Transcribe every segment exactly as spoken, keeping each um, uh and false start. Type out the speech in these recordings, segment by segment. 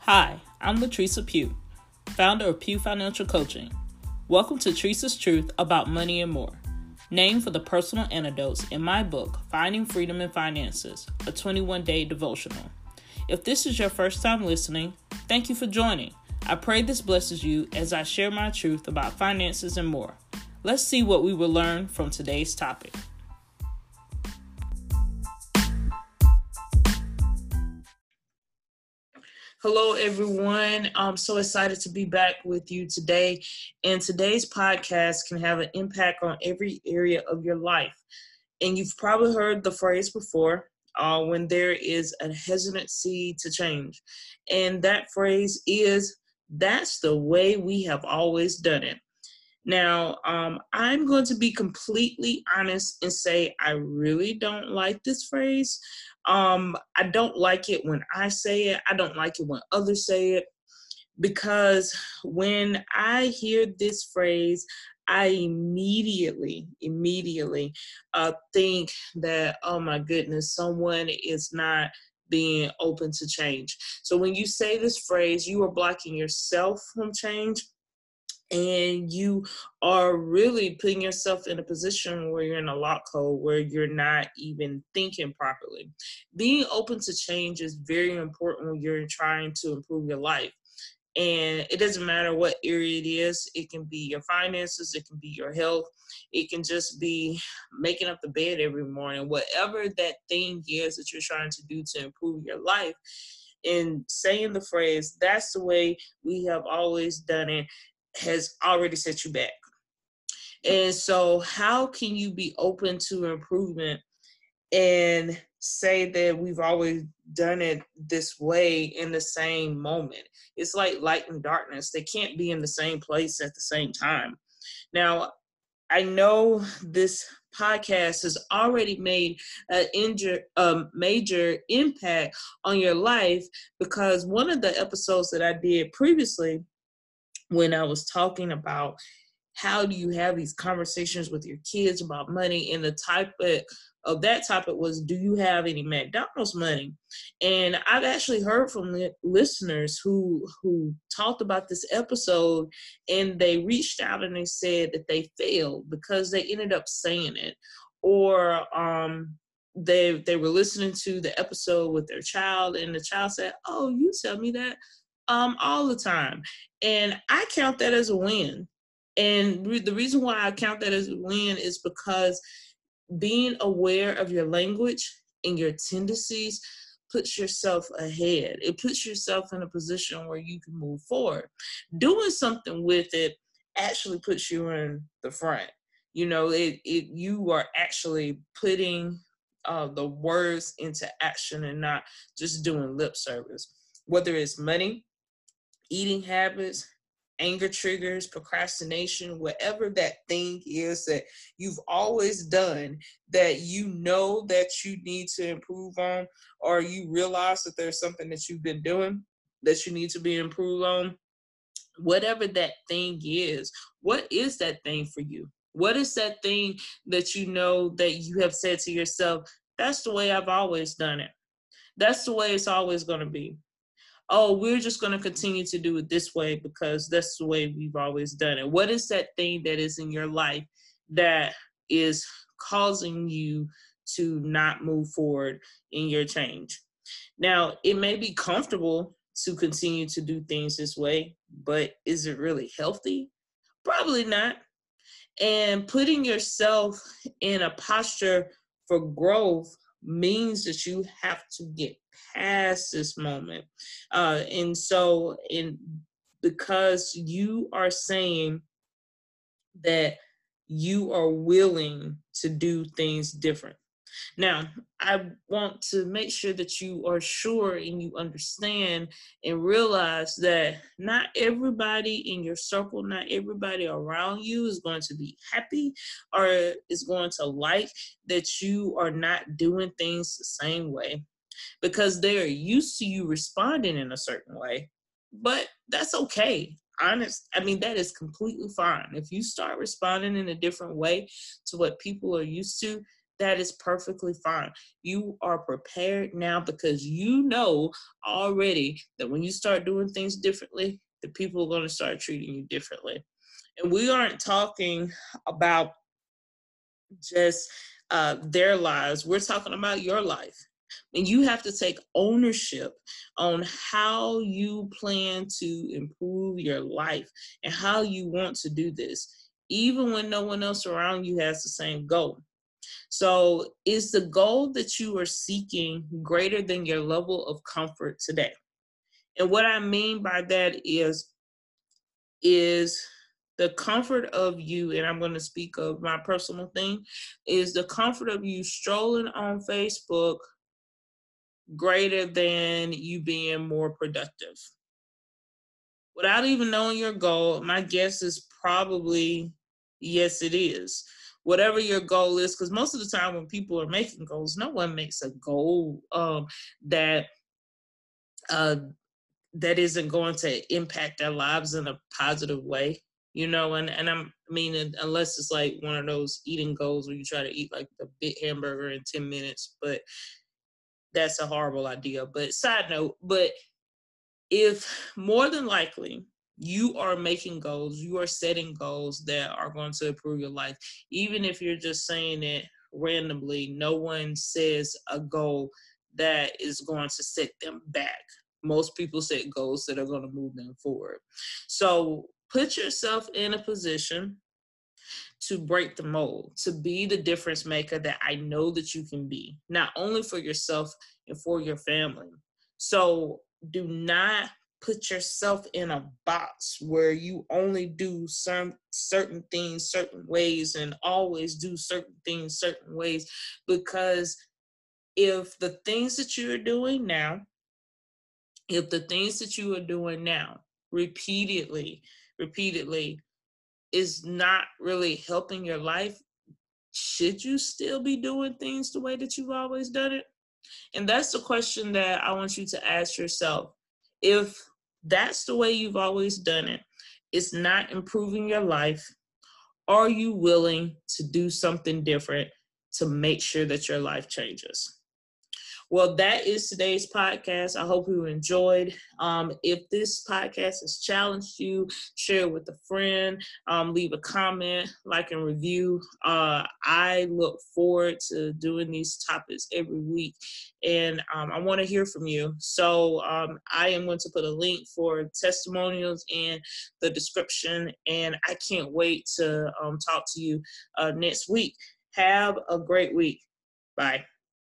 Hi, I'm Latresa Pugh, founder of Pugh Financial Coaching. Welcome to Tresa's Truth About Money and More, named for the personal anecdotes in my book, Finding Freedom in Finances, a twenty-one day devotional. If this is your first time listening, thank you for joining. I pray this blesses you as I share my truth about finances and more. Let's see what we will learn from today's topic. Hello, everyone. I'm so excited to be back with you today. And today's podcast can have an impact on every area of your life. And you've probably heard the phrase before, uh, when there is a hesitancy to change. And that phrase is, that's the way we have always done it. Now, um, I'm going to be completely honest and say I really don't like this phrase. Um, I don't like it when I say it. I don't like it when others say it, because when I hear this phrase, I immediately, immediately uh, think that, oh my goodness, someone is not being open to change. So when you say this phrase, you are blocking yourself from change. And you are really putting yourself in a position where you're in a lockhold, where you're not even thinking properly. Being open to change is very important when you're trying to improve your life. And it doesn't matter what area it is. It can be your finances. It can be your health. It can just be making up the bed every morning. Whatever that thing is that you're trying to do to improve your life, and saying the phrase, that's the way we have always done it, has already set you back. And so how can you be open to improvement and say that we've always done it this way in the same moment? It's like light and darkness. They can't be in the same place at the same time. Now, I know this podcast has already made a injur- a major impact on your life, because one of the episodes that I did previously, when I was talking about how do you have these conversations with your kids about money, and the topic of that topic was, do you have any McDonald's money? And I've actually heard from li- listeners who who talked about this episode, and they reached out and they said that they failed because they ended up saying it, or um they they were listening to the episode with their child, and the child said, oh, you tell me that um all the time. And I count that as a win. And re- the reason why I count that as a win is because being aware of your language and your tendencies puts yourself ahead. It puts yourself in a position where you can move forward. Doing something with it actually puts you in the front. You know, it, it you are actually putting uh, the words into action and not just doing lip service. Whether it's money, eating habits, anger triggers, procrastination, whatever that thing is that you've always done that you know that you need to improve on, or you realize that there's something that you've been doing that you need to be improved on, whatever that thing is, what is that thing for you? What is that thing that you know that you have said to yourself, that's the way I've always done it. That's the way it's always going to be. Oh, we're just going to continue to do it this way because that's the way we've always done it. What is that thing that is in your life that is causing you to not move forward in your change? Now, it may be comfortable to continue to do things this way, but is it really healthy? Probably not. And putting yourself in a posture for growth means that you have to get past this moment. Uh, and so, in because you are saying that you are willing to do things different. Now, I want to make sure that you are sure and you understand and realize that not everybody in your circle, not everybody around you is going to be happy or is going to like that you are not doing things the same way, because they're used to you responding in a certain way. But that's okay. Honest, I mean, that is completely fine. If you start responding in a different way to what people are used to, that is perfectly fine. You are prepared now because you know already that when you start doing things differently, the people are going to start treating you differently. And we aren't talking about just uh, their lives. We're talking about your life. And you have to take ownership on how you plan to improve your life and how you want to do this, even when no one else around you has the same goal. So is the goal that you are seeking greater than your level of comfort today? And what I mean by that is, is the comfort of you, and I'm going to speak of my personal thing, is the comfort of you strolling on Facebook greater than you being more productive? Without even knowing your goal, my guess is probably yes, it is. Whatever your goal is, because most of the time when people are making goals, no one makes a goal um, that uh, that isn't going to impact their lives in a positive way, you know. And and I'm I mean, unless it's like one of those eating goals where you try to eat like a big hamburger in ten minutes, but that's a horrible idea. But side note, but if more than likely you are making goals, you are setting goals that are going to improve your life, even if you're just saying it randomly, no one says a goal that is going to set them back. Most people set goals that are going to move them forward. So put yourself in a position to break the mold, to be the difference maker that I know that you can be, not only for yourself and for your family. So do not put yourself in a box where you only do some certain things certain ways and always do certain things certain ways, because if the things that you are doing now, if the things that you are doing now repeatedly, repeatedly is not really helping your life, should you still be doing things the way that you've always done it? And that's the question that I want you to ask yourself. If that's the way you've always done it, it's not improving your life, are you willing to do something different to make sure that your life changes? Well, that is today's podcast. I hope you enjoyed. Um, if this podcast has challenged you, share it with a friend, um, leave a comment, like and review. Uh, I look forward to doing these topics every week, and um, I want to hear from you. So um, I am going to put a link for testimonials in the description, and I can't wait to um, talk to you uh, next week. Have a great week. Bye.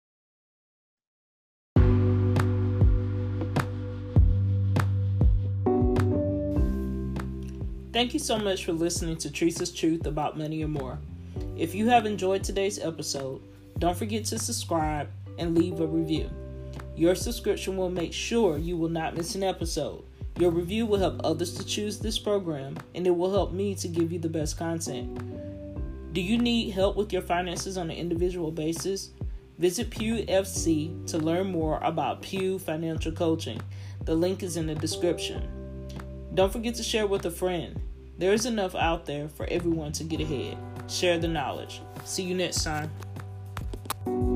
Thank you so much for listening to Teresa's Truth About Money and More. If you have enjoyed today's episode, don't forget to subscribe and leave a review. Your subscription will make sure you will not miss an episode. Your review will help others to choose this program, and it will help me to give you the best content. Do you need help with your finances on an individual basis? Visit Pew F C to learn more about Pew Financial Coaching. The link is in the description. Don't forget to share with a friend. There is enough out there for everyone to get ahead. Share the knowledge. See you next time.